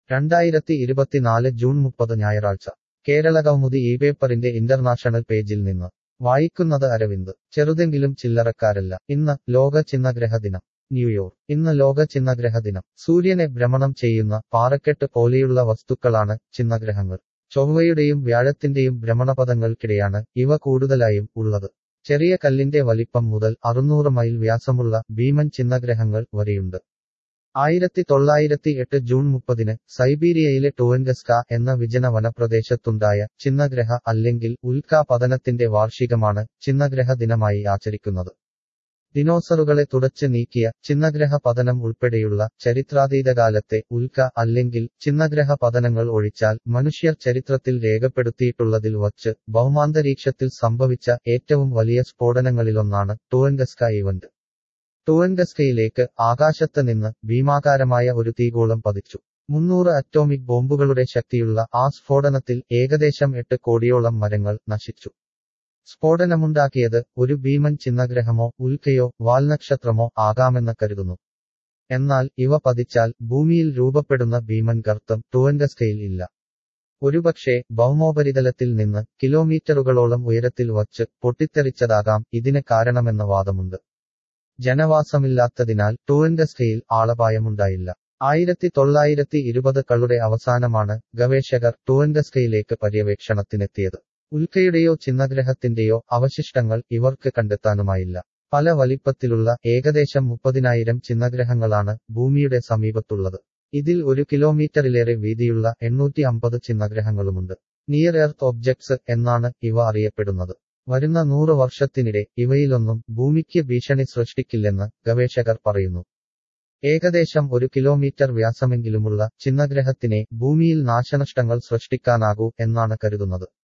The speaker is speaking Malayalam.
ജൂൺ 30 ഞായറാഴ്ച കേരളകൗമുദി ഈ പേപ്പറിന്റെ ഇന്റർനാഷണൽ പേജിൽ നിന്ന് വായിക്കുന്നത് അരവിന്ദ്. ചെറുതെങ്കിലും ചില്ലറക്കാരല്ല. ഇന്ന് ലോക ചിഹ്നഗ്രഹ ദിനം. ന്യൂയോർക്ക്. ഇന്ന് ലോക ചിഹ്നഗ്രഹ ദിനം. സൂര്യനെ ഭ്രമണം ചെയ്യുന്ന പാറക്കെട്ട് പോലെയുള്ള വസ്തുക്കളാണ് ചിഹ്നഗ്രഹങ്ങൾ. ചൊവ്വയുടെയും വ്യാഴത്തിന്റെയും ഭ്രമണപഥങ്ങൾക്കിടെയാണ് ഇവ കൂടുതലായും ഉള്ളത്. ചെറിയ കല്ലിന്റെ വലിപ്പം മുതൽ 600 മൈൽ വ്യാസമുള്ള ഭീമൻ ചിഹ്നഗ്രഹങ്ങൾ വരെയുണ്ട്. 1908 ജൂൺ 30 സൈബീരിയയിലെ ടുവൻഗസ്ക എന്ന വിജന വനപ്രദേശത്തുണ്ടായ ചിഹ്നഗ്രഹ അല്ലെങ്കിൽ ഉൽക്കാ പതനത്തിന്റെ വാർഷികമാണ് ചിഹ്നഗ്രഹ ദിനമായി ആചരിക്കുന്നത്. ദിനോസറുകളെ തുടച്ച് നീക്കിയ ചിഹ്നഗ്രഹ പതനം ഉൾപ്പെടെയുള്ള ചരിത്രാതീതകാലത്തെ ഉൽക്ക അല്ലെങ്കിൽ ചിഹ്നഗ്രഹ പതനങ്ങൾ ഒഴിച്ചാൽ മനുഷ്യർ ചരിത്രത്തിൽ രേഖപ്പെടുത്തിയിട്ടുള്ളതിൽ വച്ച് ഭൗമാന്തരീക്ഷത്തിൽ സംഭവിച്ച ഏറ്റവും വലിയ സ്ഫോടനങ്ങളിലൊന്നാണ് ടുവൻഗസ്ക ഇവന്റ്. ടുവൻഗസ്കയിലേക്ക് ആകാശത്ത് നിന്ന് ഭീമാകാരമായ ഒരു തീഗോളം പതിച്ചു. 300 അറ്റോമിക് ബോംബുകളുടെ ശക്തിയുള്ള ആ സ്ഫോടനത്തിൽ ഏകദേശം 8 കോടിയോളം മരങ്ങൾ നശിച്ചു. സ്ഫോടനമുണ്ടാക്കിയത് ഒരു ഭീമൻ ചിഹ്നഗ്രഹമോ ഉൽക്കയോ വാൽനക്ഷത്രമോ ആകാമെന്ന് കരുതുന്നു. എന്നാൽ ഇവ പതിച്ചാൽ ഭൂമിയിൽ രൂപപ്പെടുന്ന ഭീമൻ ഗർത്തം ടുവൻഗസ്കയിൽ ഇല്ല. ഒരുപക്ഷേ ഭൗമോപരിതലത്തിൽ നിന്ന് കിലോമീറ്ററുകളോളം ഉയരത്തിൽ വച്ച് പൊട്ടിത്തെറിച്ചതാകാം ഇതിന് കാരണമെന്ന വാദമുണ്ട്. ജനവാസമില്ലാത്തതിനാൽ ടുവൻഗസ്കയിൽ ആളപായമുണ്ടായില്ല. 1920കളുടെ അവസാനമാണ് ഗവേഷകർ ടുവൻഗസ്കയിലേക്ക് പര്യവേക്ഷണത്തിനെത്തിയത്. ഉൽക്കയുടെയോ ചിഹ്നഗ്രഹത്തിന്റെയോ അവശിഷ്ടങ്ങൾ ഇവർക്ക് കണ്ടെത്താനുമായില്ല. പല വലിപ്പത്തിലുള്ള ഏകദേശം 30,000 ചിഹ്നഗ്രഹങ്ങളാണ് ഭൂമിയുടെ സമീപത്തുള്ളത്. ഇതിൽ 1 കിലോമീറ്ററിലേറെ വീതിയുള്ള 850 ചിഹ്നഗ്രഹങ്ങളുമുണ്ട്. നിയർ എർത്ത് ഒബ്ജക്ട്സ് എന്നാണ് ഇവ അറിയപ്പെടുന്നത്. വരുന്ന 100 വർഷത്തിനിടെ ഇവയിലൊന്നും ഭൂമിക്ക് ഭീഷണി സൃഷ്ടിക്കില്ലെന്ന് ഗവേഷകർ പറയുന്നു. ഏകദേശം 1 കിലോമീറ്റർ വ്യാസമെങ്കിലുമുള്ള ചിഹ്നഗ്രഹത്തിനെ ഭൂമിയിൽ നാശനഷ്ടങ്ങൾ സൃഷ്ടിക്കാനാകൂ എന്നാണ് കരുതുന്നത്.